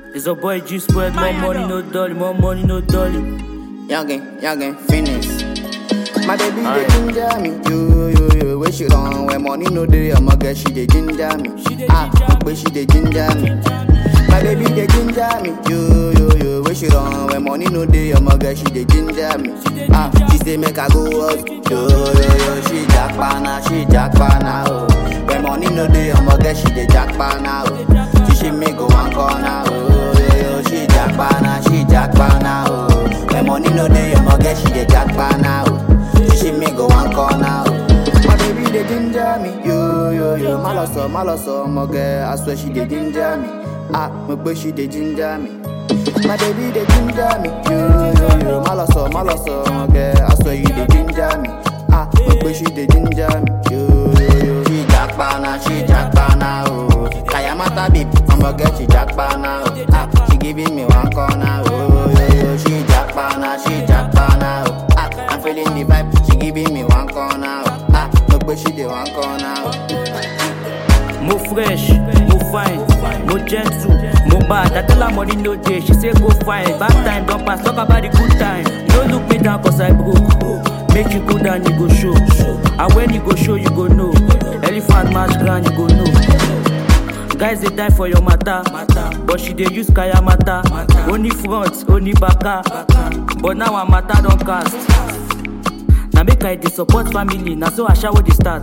It's a boy G spread, more money, no dolly, more money, no dolly. Youngin, finish. My baby, they ginger me. You, where she gone? When money no day, I'm a girl, she they ginger me. Where she they ginger me. My baby, they ginger me. You, where she gone? When money no day, I'm a girl, she they ginger me. She say make I go out. Yo, she jackpana, oh. When money no day, I'm a girl, she they jackpana, oh. She make go one corner, oh. Yo, she jackpana, oh. When money no day, I'm a girl, she they jackpana, oh. She make go one corner, oh. My baby, they ginger me. Yo, malaso, my girl, I swear she they ginger me. My boy, she they ginger me. My baby, they ginger me. Yo, malaso, my girl, I swear you they ginger me. My boy, she they ginger me. Yo, she jackpana, oh. Kayamata baby, I'm a girl, she jackpana, oh. She giving me one corner, oh. Yo, she jackpana, oh. I'm feeling the vibe, she giving me one corner, oh. My boy, she dey one corner, oh. More fresh, more fine, more gentle, more bad. I tell her money no day, she say go fine. Bad time don't pass, talk about the good time. Don't look me down cause I broke. Make you go down, you go show. And when you go show, you go know. Elephant match ground, you go know. Guys they die for your matter, but she dey use kaya matter. Only front, only baka. But now her matter don't cast. Now make I dey support family, now so I shower the start.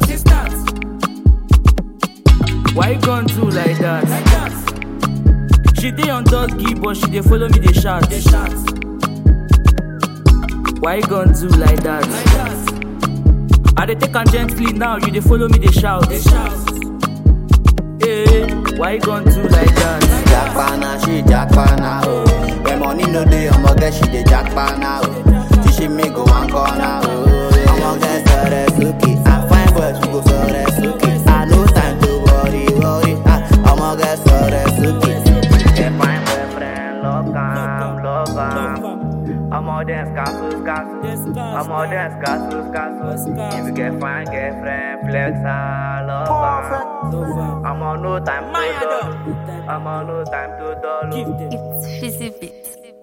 Why you gon' do like that? She dey on doggy, but she dey follow me, dey shout. Why you gon' do like that? I dey take am gently now, you dey follow me, dey shout. Hey, why you gon' do like that? She jackpana, oh. When money no day, I'm a girl, she dey jackpana, oh. She make go one corner, oh. I'm a girl, Soresuki. I find boys who go Soresuki. I no time to worry. I'm a girl, Soresuki. Get fine boyfriend, love him. I'm all dance, casus. I'm all dance, casus. If you get fine girlfriend, flex her, love him. I'm on no time to dollar. It's Fizzy Beats.